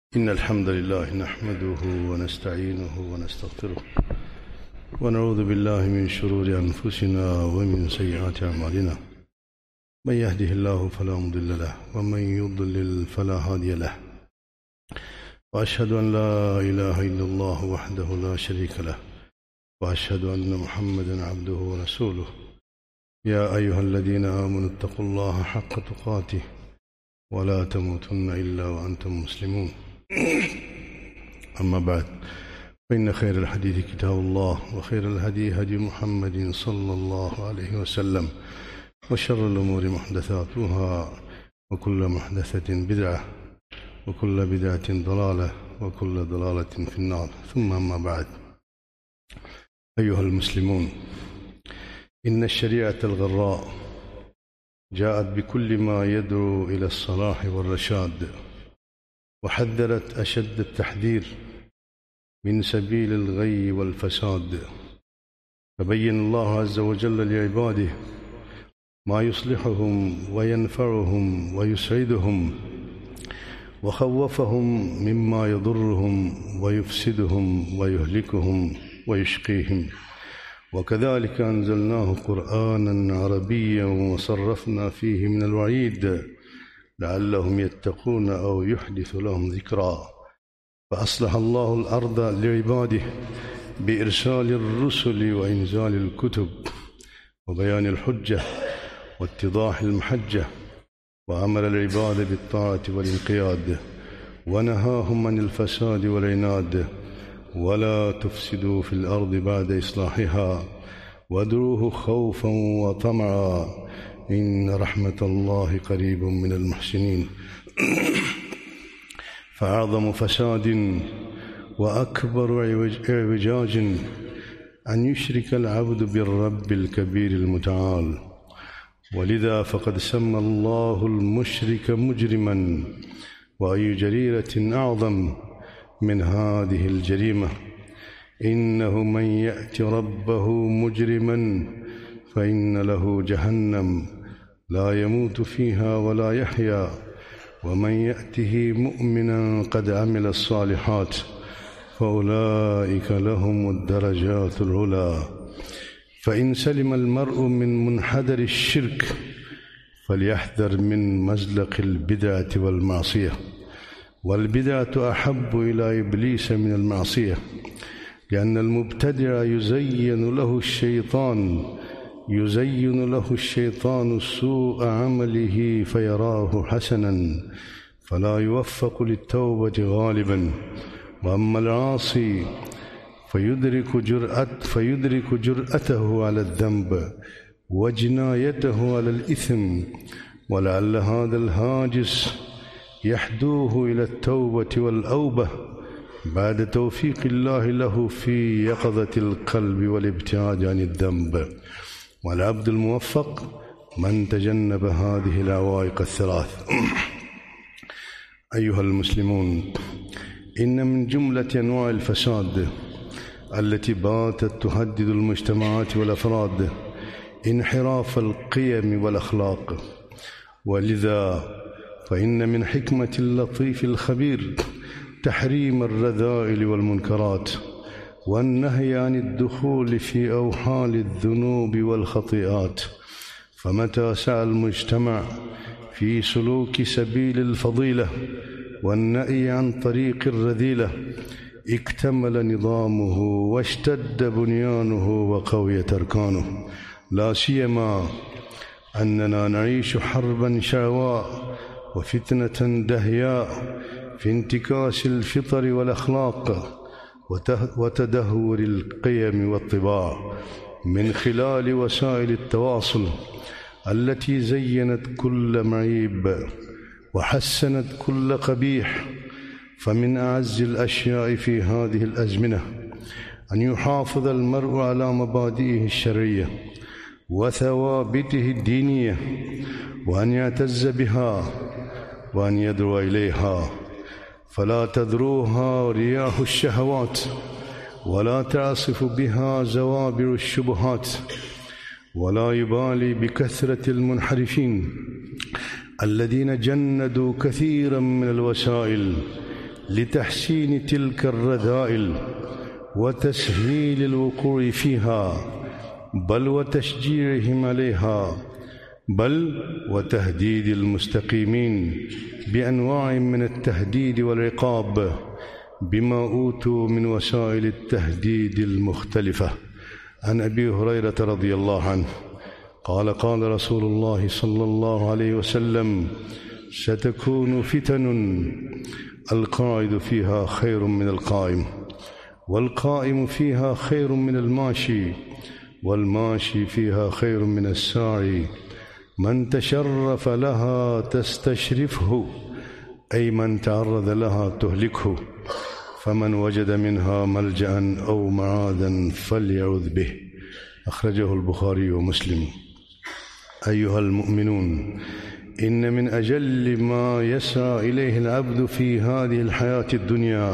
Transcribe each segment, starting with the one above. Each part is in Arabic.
إن الحمد لله نحمده ونستعينه ونستغفره ونعوذ بالله من شرور أنفسنا ومن سيئات أعمالنا. من يهده الله فلا مضل له ومن يضلل فلا هادي له، وأشهد أن لا إله إلا الله وحده لا شريك له، وأشهد أن محمدا عبده ورسوله. يا أيها الذين آمنوا اتقوا الله حق تقاته ولا تموتن إلا وأنتم مسلمون. أما بعد، فإن خير الحديث كتاب الله، وخير الهدي هدي محمد صلى الله عليه وسلم، وشر الأمور محدثاتها، وكل محدثة بدعة، وكل بدعة ضلالة، وكل ضلالة في النار. ثم أما بعد، أيها المسلمون، إن الشريعة الغراء جاءت بكل ما يدعو إلى الصلاح والرشاد، وحذرت أشد التحذير من سبيل الغي والفساد، فبين الله عز وجل لعباده ما يصلحهم وينفعهم ويسعدهم، وخوفهم مما يضرهم ويفسدهم ويهلكهم ويشقيهم. وكذلك أنزلناه قرآنا عربيا وصرفنا فيه من الوعيد لعلهم يتقون أو يحدث لهم ذكرا. فأصلح الله الأرض لعباده بإرسال الرسل وإنزال الكتب وبيان الحجة واتضاح المحجة، وأمر العباد بالطاعة والانقياد، ونهاهم عن الفساد والعناد. ولا تفسدوا في الأرض بعد إصلاحها وادعوه خوفا وطمعا إن رحمة الله قريب من المحسنين. فأعظم فساد وأكبر اعوجاج أن يشرك العبد بالرب الكبير المتعال، ولذا فقد سمى الله المشرك مجرما، وأي جريرة أعظم من هذه الجريمة. إنه من يأت ربه مجرما فإن له جهنم لا يموت فيها ولا يحيا، ومن يأته مؤمنا قد عمل الصالحات فأولئك لهم الدرجات العلى. فإن سلم المرء من منحدر الشرك فليحذر من مزلق البدعة والمعصية، والبدعة أحب إلى إبليس من المعصية، لأن المبتدع يزين له الشيطان سوء عمله فيراه حسنا فلا يوفق للتوبة غالبا. وأما العاصي فيدرك جرأته على الذنب وجنايته على الإثم، ولعل هذا الهاجس يحدوه إلى التوبة والأوبة بعد توفيق الله له في يقظة القلب والابتعاد عن الذنب. والعبد الموفق من تجنب هذه العوائق الثلاث. أيها المسلمون، إن من جملة أنواع الفساد التي باتت تهدد المجتمعات والأفراد انحراف القيم والأخلاق، ولذا فإن من حكمة اللطيف الخبير تحريم الرذائل والمنكرات، والنهي عن الدخول في أوحال الذنوب والخطيئات. فمتى سعى المجتمع في سلوك سبيل الفضيلة والنهي عن طريق الرذيلة اكتمل نظامه واشتد بنيانه وقويت أركانه. لا سيما أننا نعيش حربا شعواء وفتنة دهياء في انتكاس الفطر والأخلاق وتدهور القيم والطباع من خلال وسائل التواصل التي زينت كل معيب وحسنت كل قبيح. فمن أعز الأشياء في هذه الأزمنة أن يحافظ المرء على مبادئه الشرعية وثوابته الدينية، وأن يعتز بها وأن يدعو إليها، فلا تذروها رياح الشهوات، ولا تعصف بها زوابع الشبهات، ولا يبالي بكثرة المنحرفين الذين جندوا كثيرا من الوسائل لتحسين تلك الرذائل وتسهيل الوقوع فيها، بل وتشجيعهم عليها، بل وتهديد المستقيمين بأنواع من التهديد والعقاب بما أوتوا من وسائل التهديد المختلفة. عن أبي هريرة رضي الله عنه قال: قال رسول الله صلى الله عليه وسلم: ستكون فتن القاعد فيها خير من القائم، والقائم فيها خير من الماشي، والماشي فيها خير من الساعي. من تشرف لها تستشرفه، أي من تعرض لها تهلكه. فمن وجد منها ملجأ أو معاذا فليعوذ به. أخرجه البخاري ومسلم. أيها المؤمنون، إن من أجل ما يسعى إليه العبد في هذه الحياة الدنيا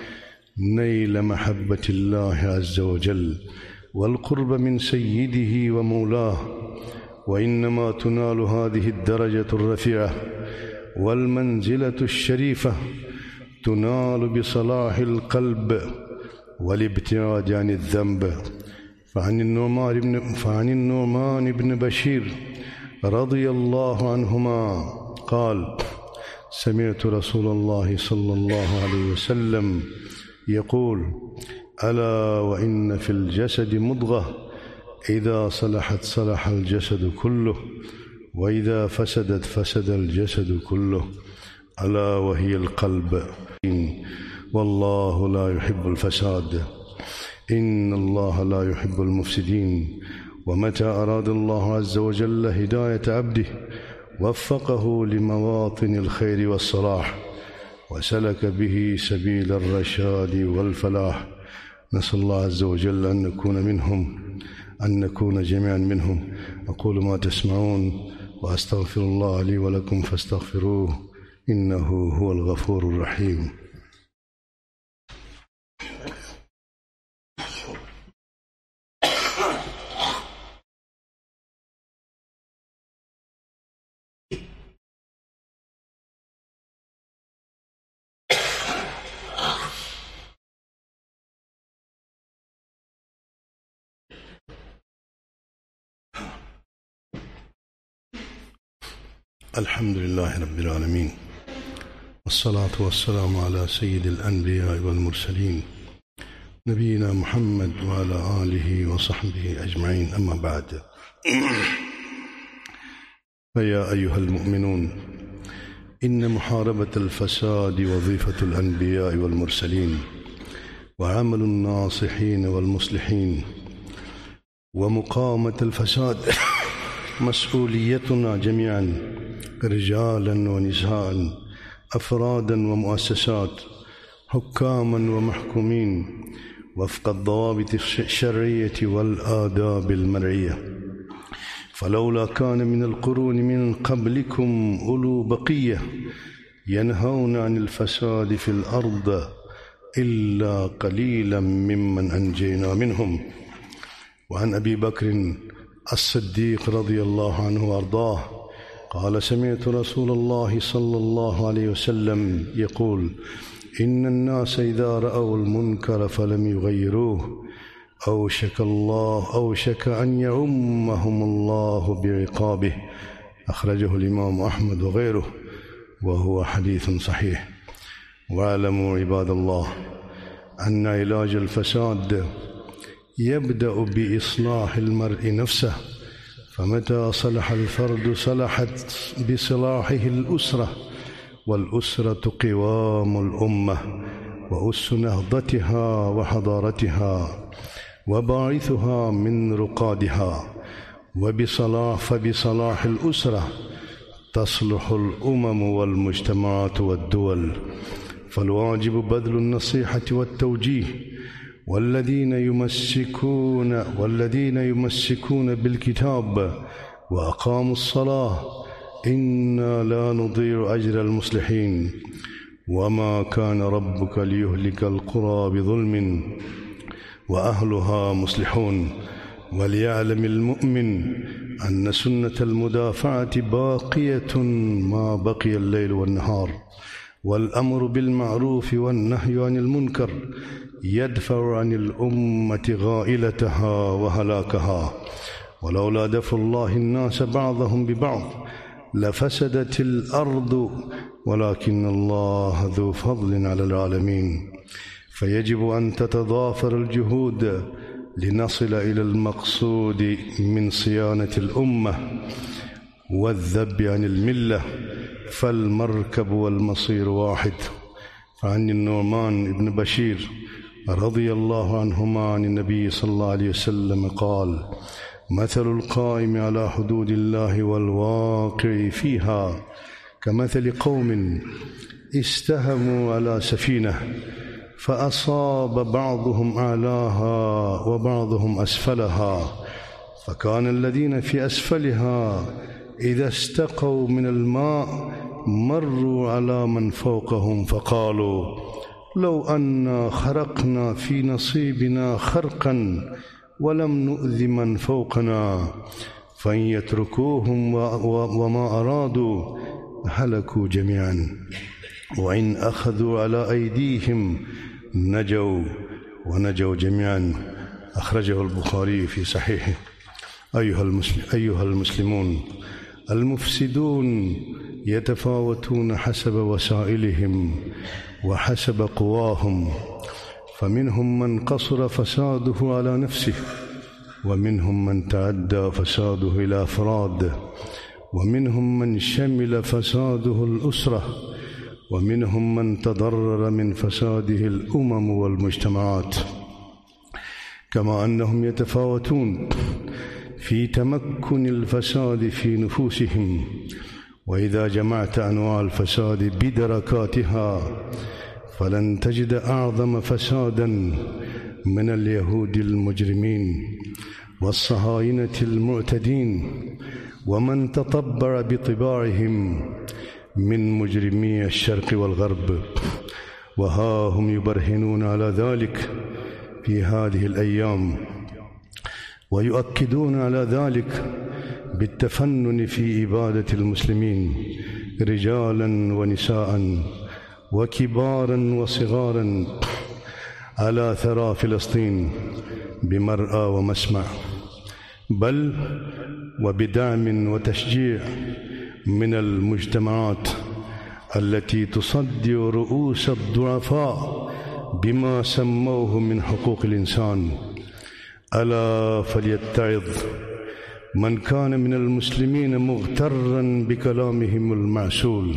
نيل محبة الله عز وجل والقرب من سيده ومولاه، وإنما تنال هذه الدرجة الرفيعة والمنزلة الشريفة تنال بصلاح القلب والابتعاد عن الذنب. فعن النعمان بن بشير رضي الله عنهما قال: سمعت رسول الله صلى الله عليه وسلم يقول: ألا وإن في الجسد مضغة إذا صلحت صلح الجسد كله، وإذا فسدت فسد الجسد كله، ألا وهي القلب. والله لا يحب الفساد، إن الله لا يحب المفسدين. ومتى أراد الله عز وجل هداية عبده وفقه لمواطن الخير والصلاح وسلك به سبيل الرشاد والفلاح. نسأل الله عز وجل أن نكون جميعا منهم. أقول ما تسمعون وأستغفر الله لي ولكم فاستغفروه إنه هو الغفور الرحيم. الحمد لله رب العالمين، والصلاة والسلام على سيد الأنبياء والمرسلين نبينا محمد وعلى آله وصحبه أجمعين. أما بعد، فيا أيها المؤمنون، إن محاربة الفساد وظيفة الأنبياء والمرسلين، وعمل الناصحين والمصلحين، ومقاومة الفساد مسؤوليتنا جميعا، رجالا ونساء، أفرادا ومؤسسات، حكاما ومحكومين، وفق الضوابط الشرعية والآداب المرعية. فلولا كان من القرون من قبلكم أولو بقية ينهون عن الفساد في الأرض إلا قليلا ممن أنجينا منهم. وعن أبي بكر الصديق رضي الله عنه وأرضاه قال: سمعت رسول الله صلى الله عليه وسلم يقول: إن الناس إذا رأوا المنكر فلم يغيروه أوشك أن يعمهم الله بعقابه. أخرجه الإمام أحمد وغيره، وهو حديث صحيح. واعلموا عباد الله أن علاج الفساد يبدأ بإصلاح المرء نفسه، فمتى صلح الفرد صلحت بصلاحه الأسرة، والأسرة قوام الأمة وأس نهضتها وحضارتها وباعثها من رقادها. فبصلاح الأسرة تصلح الأمم والمجتمعات والدول. فالواجب بذل النصيحة والتوجيه، والذين يمسكون بالكتاب وأقاموا الصلاة إنا لا نضيع أجر المصلحين. وما كان ربك ليهلك القرى بظلم وأهلها مصلحون. وليعلم المؤمن أن سنة المدافعة باقية ما بقي الليل والنهار، والأمر بالمعروف والنهي عن المنكر يدفع عن الأمة غائلتها وهلاكها، ولولا دفع الله الناس بعضهم ببعض لفسدت الأرض، ولكن الله ذو فضل على العالمين. فيجب أن تتضافر الجهود لنصل إلى المقصود من صيانة الأمة والذب عن الملة، فالمركب والمصير واحد. فعن النعمان بن بشير رضي الله عنهما عن النبي صلى الله عليه وسلم قال: مثل القائم على حدود الله والواقع فيها كمثل قوم استهموا على سفينة فأصاب بعضهم أعلاها وبعضهم أسفلها، فكان الذين في أسفلها إذا استقوا من الماء مروا على من فوقهم فقالوا: لو أنا خرقنا في نصيبنا خرقا ولم نؤذ من فوقنا، فإن يتركوهم وما أرادوا هلكوا جميعا، وإن أخذوا على أيديهم نجوا ونجوا جميعا. أخرجه البخاري في صحيحه. أيها المسلمون، المفسدون يتفاوتون حسب وسائلهم وحسب قواهم، فمنهم من قصر فساده على نفسه، ومنهم من تعدى فساده إلى أفراد، ومنهم من شمل فساده الأسرة، ومنهم من تضرر من فساده الأمم والمجتمعات. كما أنهم يتفاوتون في تمكن الفساد في نفوسهم، وإذا جمعت أنواع الفساد بدركاتها فلن تجد أعظم فسادا من اليهود المجرمين والصهاينة المعتدين ومن تطبع بطباعهم من مجرمي الشرق والغرب، وها هم يبرهنون على ذلك في هذه الأيام، ويؤكدون على ذلك بالتفنن في إبادة المسلمين رجالا ونساء وكبارا وصغارا على ثرى فلسطين بمرأى ومسمع، بل وبدعم وتشجيع من المجتمعات التي تصدي رؤوس الضعفاء بما سموه من حقوق الإنسان. ألا فليتعظ من كان من المسلمين مغترا بكلامهم المعسول،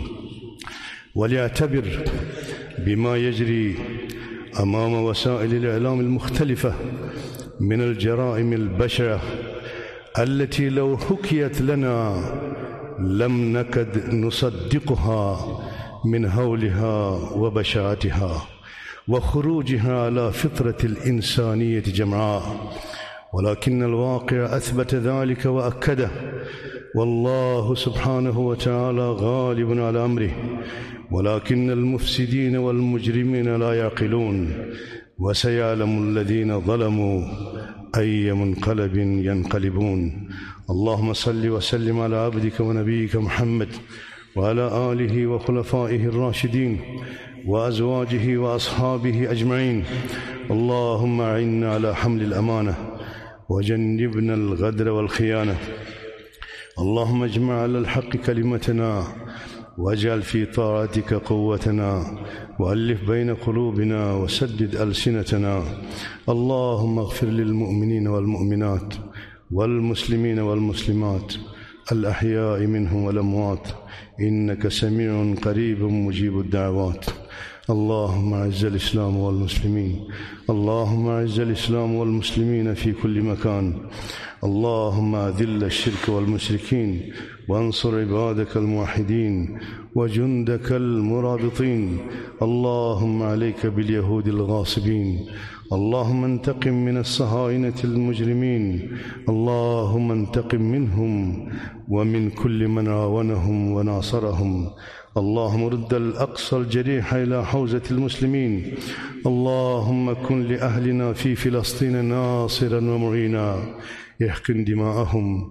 وليعتبر بما يجري أمام وسائل الإعلام المختلفة من الجرائم البشعة التي لو حكيت لنا لم نكد نصدقها من هولها وبشاعتها وخروجها على فطرة الإنسانية جمعاء، ولكن الواقع أثبت ذلك وأكده، والله سبحانه وتعالى غالب على أمره، ولكن المفسدين والمجرمين لا يعقلون، وسيعلم الذين ظلموا أي منقلب ينقلبون. اللهم صل وسلم على عبدك ونبيك محمد وعلى آله وخلفائه الراشدين وأزواجه وأصحابه أجمعين. اللهم أعنا على حمل الأمانة وجنبنا الغدر والخيانة. اللهم اجمع على الحق كلمتنا واجعل في طاعتك قوتنا، وألف بين قلوبنا وسدد ألسنتنا. اللهم اغفر للمؤمنين والمؤمنات والمسلمين والمسلمات الأحياء منهم والأموات، إنك سميع قريب مجيب الدعوات. اللهم أعز الإسلام والمسلمين، اللهم أعز الإسلام والمسلمين في كل مكان. اللهم أذل الشرك والمشركين وانصر عبادك الموحدين وجندك المرابطين. اللهم عليك باليهود الغاصبين، اللهم انتقم من الصهاينة المجرمين، اللهم انتقم منهم ومن كل من عاونهم وناصرهم. اللهم رد الأقصى الجريح إلى حوزة المسلمين. اللهم كن لأهلنا في فلسطين ناصرا ومعينا، احقن دماءهم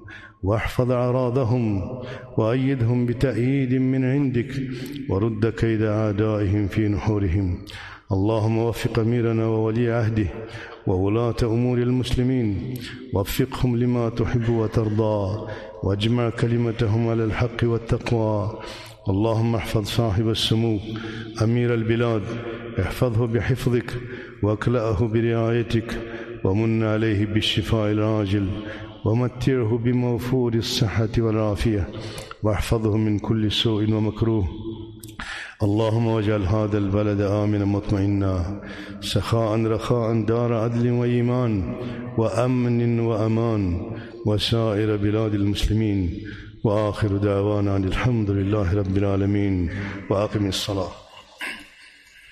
واحفظ أعراضهم وأيدهم بتأييد من عندك ورد كيد أعدائهم في نحورهم. اللهم وفق أميرنا وولي عهده وولاة أمور المسلمين، وفقهم لما تحب وترضى، واجمع كلمتهم على الحق والتقوى. اللهم احفظ صاحب السمو أمير البلاد، احفظه بحفظك واكلأه برعايتك، ومن عليه بالشفاء العاجل، ومتعه بموفور الصحة والعافية، واحفظه من كل سوء ومكروه. اللهم واجعل هذا البلد آمنا مطمئنا سخاء رخاء دار عدل وإيمان وأمن وأمان، وسائر بلاد المسلمين. وآخر دعوانا الحمد لله رب العالمين، وأقم الصلاة.